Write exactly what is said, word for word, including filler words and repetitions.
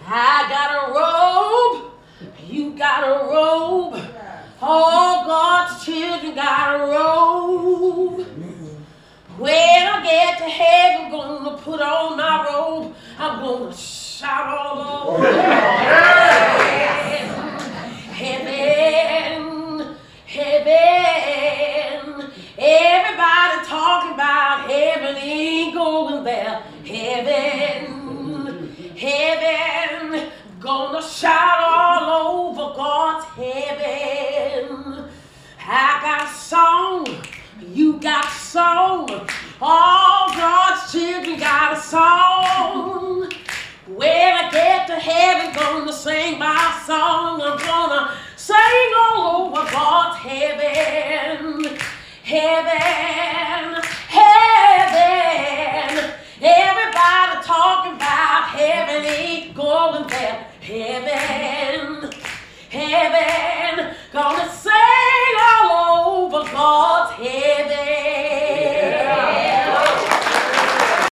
I got a robe, you got a robe. All God's children got a robe. When I get to heaven, I'm gonna put on my robe. I'm gonna shout all over heaven, heaven, heaven. Everybody talking about heaven, ain't going there. Heaven, heaven, gonna shout all over God's heaven. I got a song, you got a song, all God's children got a song. When I get to heaven, gonna sing my song. I'm gonna sing all over God's heaven, heaven, heaven. Everybody talking about heaven, ain't going there. Heaven, heaven.